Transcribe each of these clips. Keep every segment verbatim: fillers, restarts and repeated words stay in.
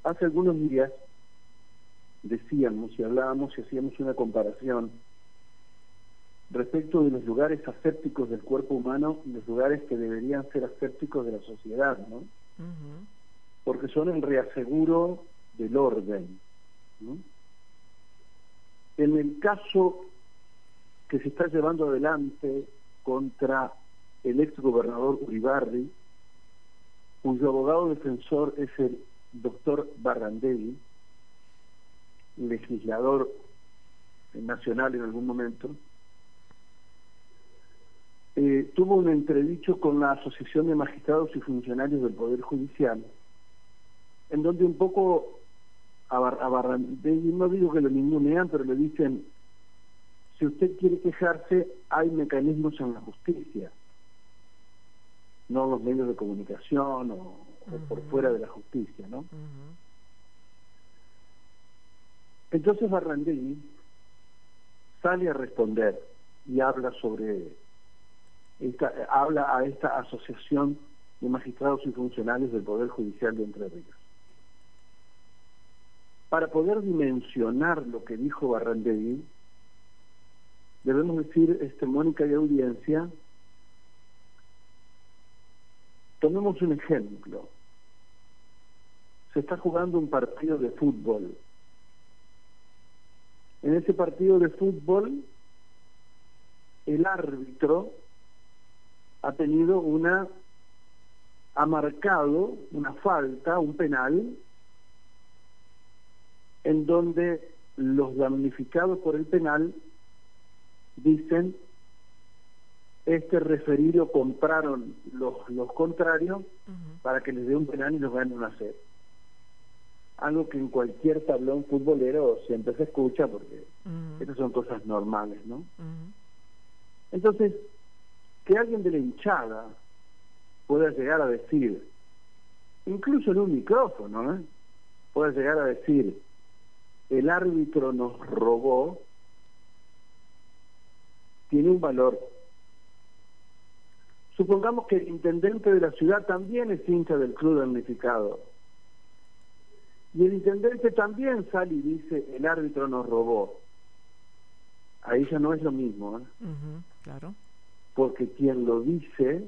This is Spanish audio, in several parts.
Hace algunos días decíamos y hablábamos y hacíamos una comparación respecto de los lugares asépticos del cuerpo humano y los lugares que deberían ser asépticos de la sociedad, ¿no? Uh-huh. Porque son el reaseguro del orden, ¿no? En el caso que se está llevando adelante contra el ex gobernador Uribarri, cuyo abogado defensor es el doctor Barrandegui, legislador nacional en algún momento, eh, tuvo un entredicho con la Asociación de Magistrados y Funcionarios del Poder Judicial, en donde un poco a, Bar a Barrandegui, no digo que lo ningunean, pero le dicen: si usted quiere quejarse, hay mecanismos en la justicia, no en los medios de comunicación o, uh-huh. o por fuera de la justicia, ¿no? Uh-huh. Entonces Barrandegui sale a responder y habla sobre esta, habla a esta Asociación de Magistrados y Funcionarios del Poder Judicial de Entre Ríos. Para poder dimensionar lo que dijo Barrandegui, debemos decir, este, Mónica y audiencia, tomemos un ejemplo. Se está jugando un partido de fútbol. En ese partido de fútbol, el árbitro ha tenido una, ha marcado una falta, un penal, en donde los damnificados por el penal dicen: este referido compraron los, los contrarios uh-huh. para que les dé un penal y los ganen a cero. Algo que en cualquier tablón futbolero siempre se escucha, porque uh-huh. estas son cosas normales, ¿no? Uh-huh. Entonces, que alguien de la hinchada pueda llegar a decir, incluso en un micrófono, ¿eh? pueda llegar a decir: el árbitro nos robó, tiene un valor. Supongamos que el intendente de la ciudad también es hincha del club damnificado, y el intendente también sale y dice: el árbitro nos robó. Ahí ya no es lo mismo, ¿eh? Uh-huh, claro. Porque quien lo dice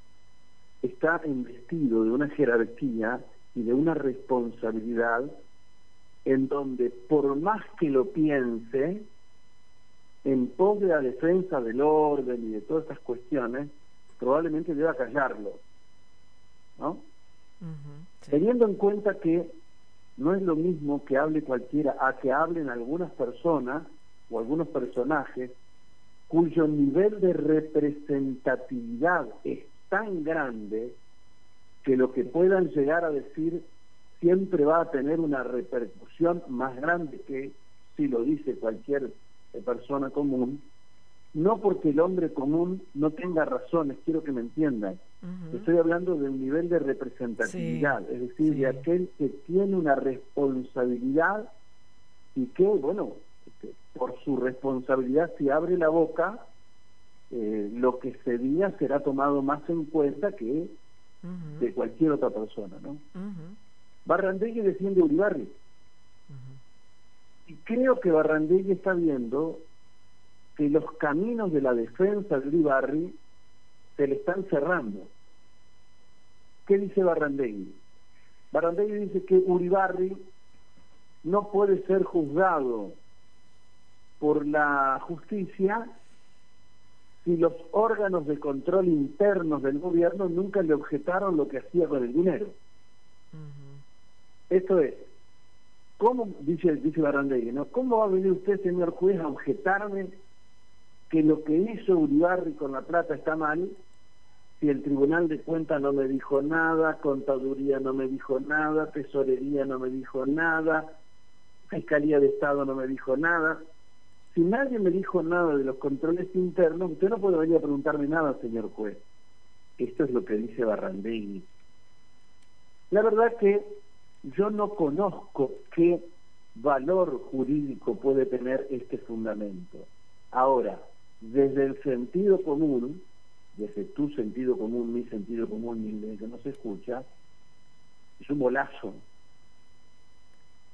está investido de una jerarquía y de una responsabilidad en donde, por más que lo piense, en pos de la defensa del orden y de todas estas cuestiones, probablemente deba callarlo, ¿no? Uh-huh, sí. Teniendo en cuenta que no es lo mismo que hable cualquiera a que hablen algunas personas o algunos personajes cuyo nivel de representatividad es tan grande que lo que puedan llegar a decir siempre va a tener una repercusión más grande que si lo dice cualquier persona común, no porque el hombre común no tenga razones, quiero que me entiendan. Uh-huh. Estoy hablando del nivel de representatividad, sí, es decir, sí. de aquel que tiene una responsabilidad y que, bueno, este, por su responsabilidad, si abre la boca, eh, lo que se diga será tomado más en cuenta que uh-huh. de cualquier otra persona, ¿no? Uh-huh. Barrandegui defiende a Uribarri. Uh-huh. Y creo que Barrandegui está viendo que los caminos de la defensa de Uribarri se le están cerrando. ¿Qué dice Barrandegui? Barrandegui dice que Uribarri no puede ser juzgado por la justicia si los órganos de control internos del gobierno nunca le objetaron lo que hacía con el dinero. Uh-huh. Esto es, ¿cómo, dice, dice Barrandegui, ¿no? ¿Cómo va a venir usted, señor juez, a objetarme que lo que hizo Uribarri con la plata está mal, si el Tribunal de Cuentas no me dijo nada, Contaduría no me dijo nada, Tesorería no me dijo nada, Fiscalía de Estado no me dijo nada? Si nadie me dijo nada de los controles internos, usted no puede venir a preguntarme nada, señor juez. Esto es lo que dice Barrandegui. La verdad que yo no conozco qué valor jurídico puede tener este fundamento. Ahora, desde el sentido común, desde tu sentido común, mi sentido común, y el que no se escucha, es un bolazo.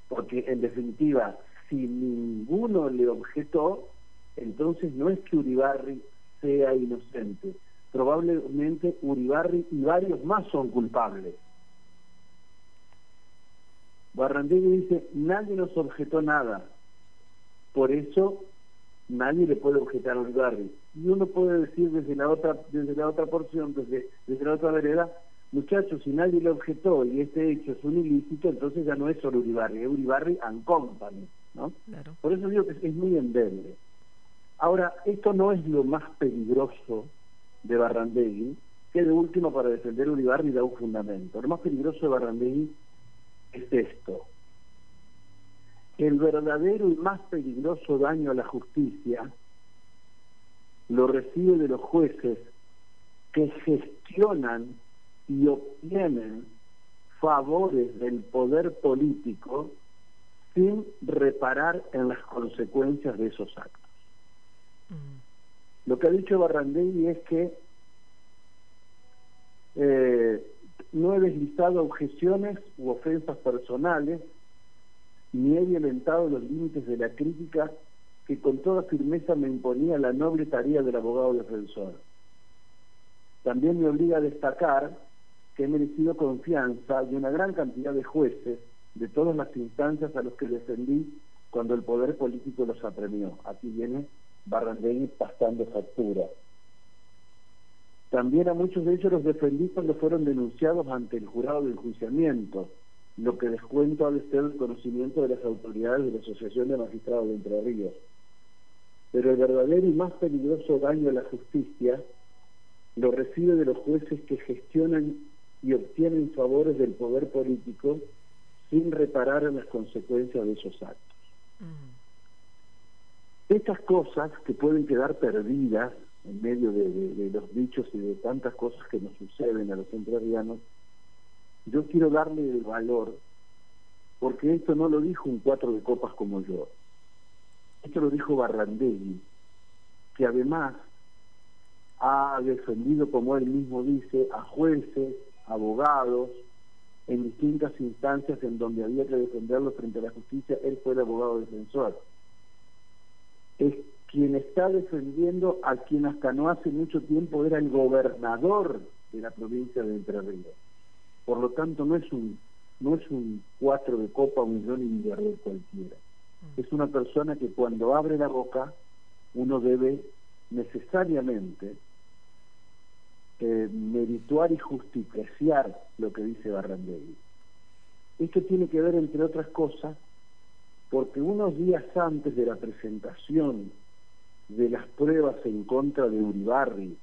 porque en definitiva, si ninguno le objetó, entonces no es que Uribarri sea inocente, probablemente Uribarri y varios más son culpables. Barrandegui dice, nadie nos objetó nada, por eso nadie le puede objetar a Uribarri. Y uno puede decir desde la otra, desde la otra porción, desde, desde la otra vereda, muchachos, si nadie le objetó y este hecho es un ilícito, entonces ya no es solo Uribarri, es Uribarri and Company, ¿no? Claro. Por eso digo que es muy endeble. Ahora, esto no es lo más peligroso de Barrandegui, que de último para defender a Uribarri da un fundamento. Lo más peligroso de Barrandegui es esto: el verdadero y más peligroso daño a la justicia lo recibe de los jueces que gestionan y obtienen favores del poder político sin reparar en las consecuencias de esos actos. Mm. Lo que ha dicho Barrandegui es que eh, no he deslizado objeciones u ofensas personales, ni he violentado los límites de la crítica que con toda firmeza me imponía la noble tarea del abogado defensor. También me obliga a destacar que he merecido confianza de una gran cantidad de jueces de todas las instancias a los que defendí cuando el poder político los apremió. Aquí viene Barrandegui pasando factura. También a muchos de ellos los defendí cuando fueron denunciados ante el jurado de enjuiciamiento, lo que descuento ha de ser el conocimiento de las autoridades de la Asociación de Magistrados de Entre Ríos. Pero el verdadero y más peligroso daño a la justicia lo recibe de los jueces que gestionan y obtienen favores del poder político sin reparar en las consecuencias de esos actos. Uh-huh. Estas cosas que pueden quedar perdidas en medio de, de, de los dichos y de tantas cosas que nos suceden a los entrerrianos, yo quiero darle el valor, porque esto no lo dijo un cuatro de copas como yo. Esto lo dijo Barrandegui, que además ha defendido, como él mismo dice, a jueces, abogados, en distintas instancias en donde había que defenderlo frente a la justicia. Él fue el abogado defensor. Es quien está defendiendo a quien hasta no hace mucho tiempo era el gobernador de la provincia de Entre Ríos. Por lo tanto, no es un no es un cuatro de copa, un Johnny Villarreal cualquiera. Es una persona que cuando abre la boca uno debe necesariamente eh, merituar y justiciar lo que dice Barrandegui. Esto tiene que ver, entre otras cosas, porque unos días antes de la presentación de las pruebas en contra de Uribarri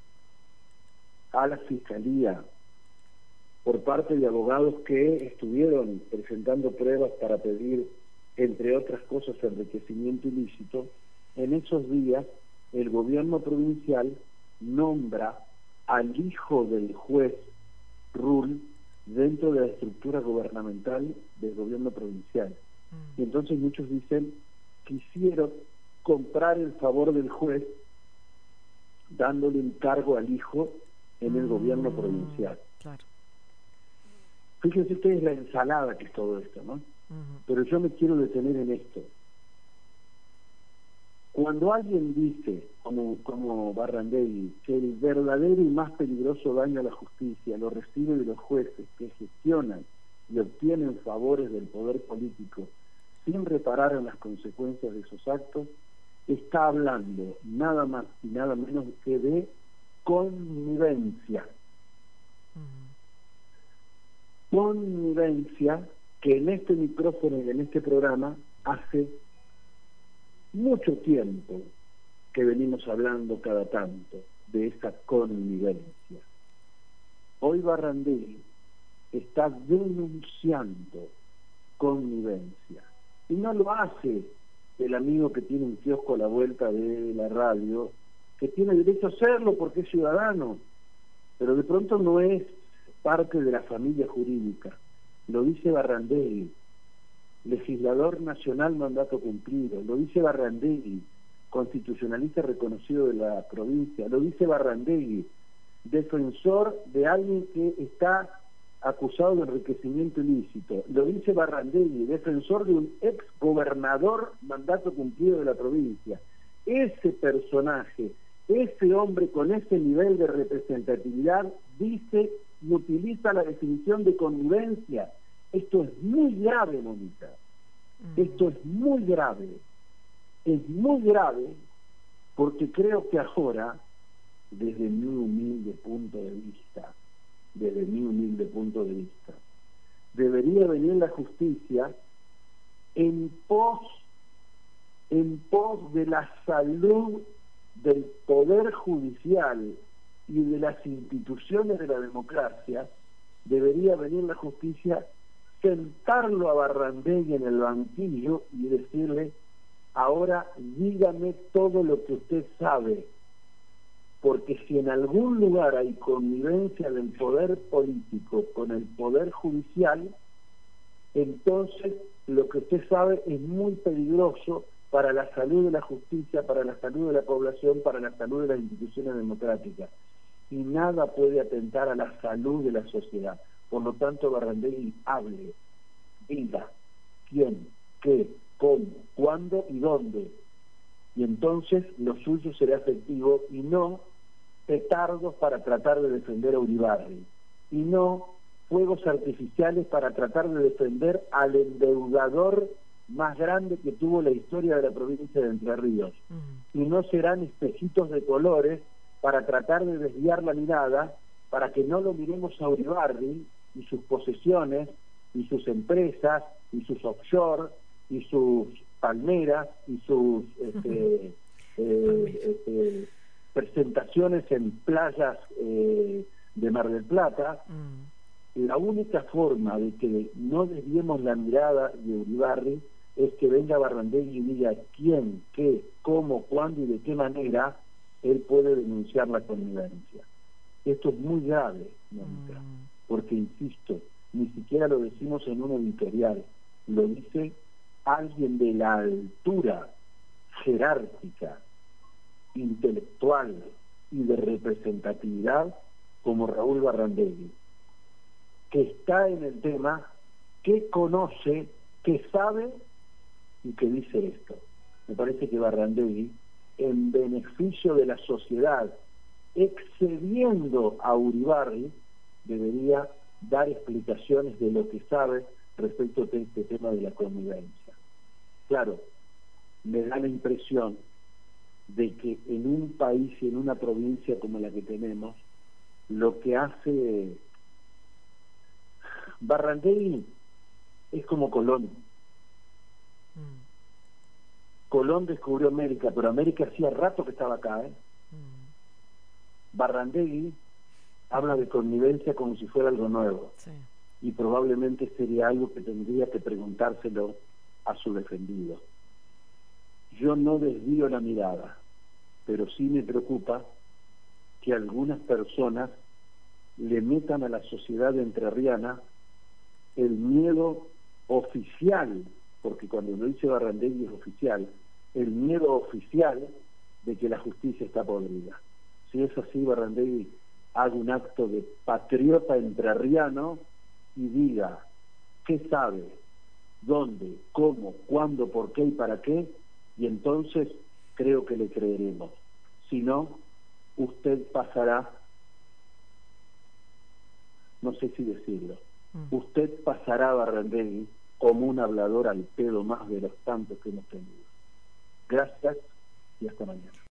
a la Fiscalía por parte de abogados que estuvieron presentando pruebas para pedir, entre otras cosas, enriquecimiento ilícito, en esos días el gobierno provincial nombra al hijo del juez Rull dentro de la estructura gubernamental del gobierno provincial. Mm. Y entonces muchos dicen, quisieron comprar el favor del juez dándole encargo al hijo en el mm. gobierno provincial. Claro. Fíjense ustedes la ensalada que es todo esto, ¿no? Uh-huh. Pero yo me quiero detener en esto. Cuando alguien dice, como, como Barrandegui, que el verdadero y más peligroso daño a la justicia lo recibe de los jueces que gestionan y obtienen favores del poder político sin reparar en las consecuencias de esos actos, está hablando nada más y nada menos que de connivencia. Uh-huh. Connivencia que en este micrófono y en este programa hace mucho tiempo que venimos hablando cada tanto de esta connivencia. Hoy Barrandegui está denunciando connivencia y no lo hace el amigo que tiene un kiosco a la vuelta de la radio, que tiene derecho a hacerlo porque es ciudadano, pero de pronto no es parte de la familia jurídica. Lo dice Barrandegui, legislador nacional mandato cumplido. Lo dice Barrandegui, constitucionalista reconocido de la provincia. Lo dice Barrandegui, defensor de alguien que está acusado de enriquecimiento ilícito. Lo dice Barrandegui, defensor de un ex gobernador mandato cumplido de la provincia. Ese personaje, ese hombre con ese nivel de representatividad dice y utiliza la definición de connivencia. Esto es muy grave, Mónica. Esto es muy grave. Es muy grave porque creo que ahora, desde mi humilde punto de vista, desde mi humilde punto de vista, debería venir la justicia en pos, en pos de la salud del Poder Judicial y de las instituciones de la democracia. Debería venir la justicia, sentarlo a Barrandegui en el banquillo y decirle: ahora dígame todo lo que usted sabe, porque si en algún lugar hay connivencia del poder político con el poder judicial, entonces lo que usted sabe es muy peligroso para la salud de la justicia, para la salud de la población, para la salud de las instituciones democráticas, y nada puede atentar a la salud de la sociedad. Por lo tanto, Barrandegui hable, diga quién, qué, cómo, cuándo y dónde, y entonces lo suyo será efectivo, y no petardos para tratar de defender a Uribarri, y no fuegos artificiales para tratar de defender al endeudador más grande que tuvo la historia de la provincia de Entre Ríos. Uh-huh. Y no serán espejitos de colores para tratar de desviar la mirada, para que no lo miremos a Uribarri y sus posesiones, y sus empresas, y sus offshore, y sus palmeras, y sus este, eh, este, presentaciones en playas eh, de Mar del Plata. Uh-huh. La única forma de que no desviemos la mirada de Uribarri es que venga Barrandegui y diga quién, qué, cómo, cuándo y de qué manera él puede denunciar la connivencia. Esto es muy grave, Mónica, mm. porque, insisto, ni siquiera lo decimos en un editorial, lo dice alguien de la altura jerárquica, intelectual y de representatividad como Raúl Barrandegui, que está en el tema, que conoce, que sabe y que dice esto. Me parece que Barrandegui, en beneficio de la sociedad, excediendo a Uribarri, debería dar explicaciones de lo que sabe respecto de este tema de la connivencia. Claro, me da la impresión de que en un país y en una provincia como la que tenemos, lo que hace Barrandegui es como Colón. Mm. Colón descubrió América, pero América hacía rato que estaba acá, ¿eh? Mm. Barrandegui habla de connivencia como si fuera algo nuevo. Sí. Y probablemente sería algo que tendría que preguntárselo a su defendido. Yo no desvío la mirada, pero sí me preocupa que algunas personas le metan a la sociedad entrerriana el miedo oficial, porque cuando lo dice Barrandegui es oficial, el miedo oficial de que la justicia está podrida. Si es así, Barrandegui haga un acto de patriota entrerriano y diga qué sabe, dónde, cómo, cuándo, por qué y para qué, y entonces creo que le creeremos. Si no, usted pasará, no sé si decirlo, mm. usted pasará, Barrandegui, como un hablador al pedo más de los tantos que hemos tenido. Gracias y hasta mañana.